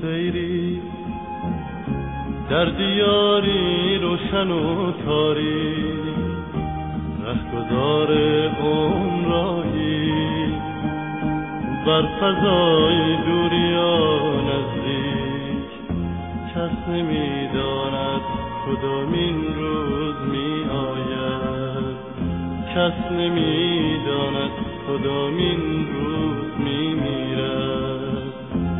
سیری در دیاری روشن و تاریک، رهگذار عمرایی بر فضای دوریا نزدیک. کس نمی‌داند کدامین روز می آید، کس نمی‌داند کدامین روز می میرد.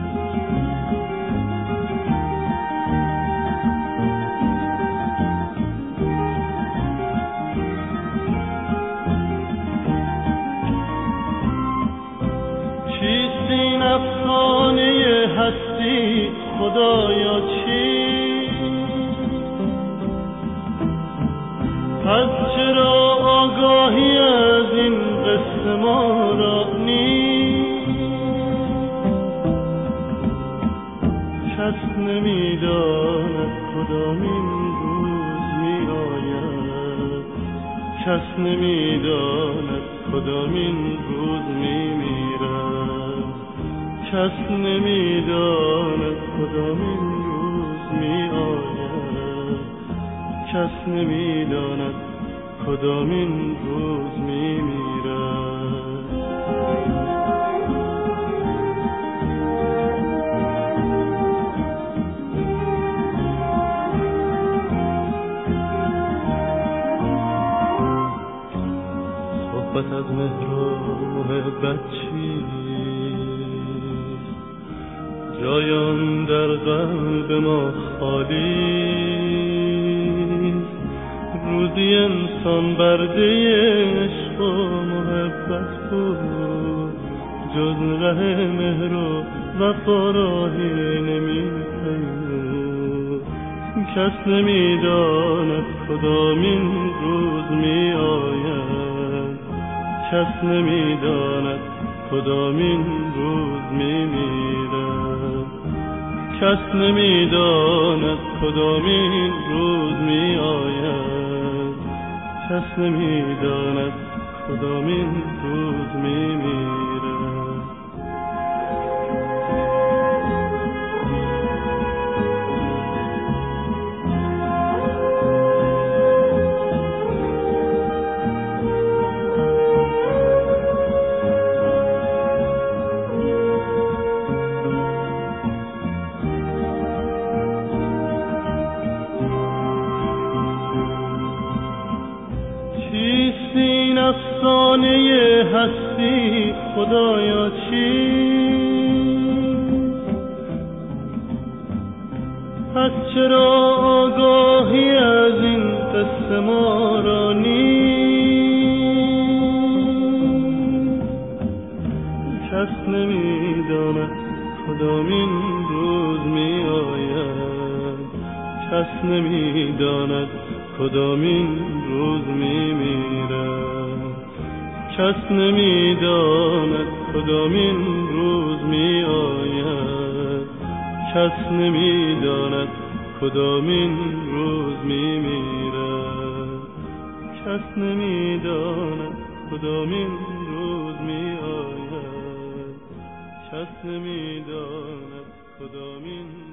چیست این افسانه هستی خدایا چیست؟ پس چرا آگاهی از این قصه ما را نیست؟ کس نمی‌داند کدامین روز می آید، کس نمی‌داند کدامین روز می میرد. کس نمی‌داند کدامین روز می آید، کس نمی‌داند کدامین روز می میرد. صحبت از مهر و محبت چیست؟ جای آن در قلب ما خالی. روزی انسان برده عشق و محبت بود، جز ره مهر و وفا راهی نمی‌پیمود. کس نمی‌داند کدامین روز می آید، کس نمی‌داند کدامین روز می میرد. کس نمی‌داند کدامین روز می آید، کس نمی‌داند کدامین روز می میرد. چیست این افسانه هستی خدایا چیست؟ پس چرا آگاهی از این قصه ما را نیست؟ کس نمی‌داند کدامین روز می آید، کس نمی‌داند کدامین روز می میرد. کس نمی‌داند کدامین روز می آید، کس نمی‌داند کدامین روز می میرد. کس نمی‌داند کدامین روز می آید، کس نمی‌داند کدامین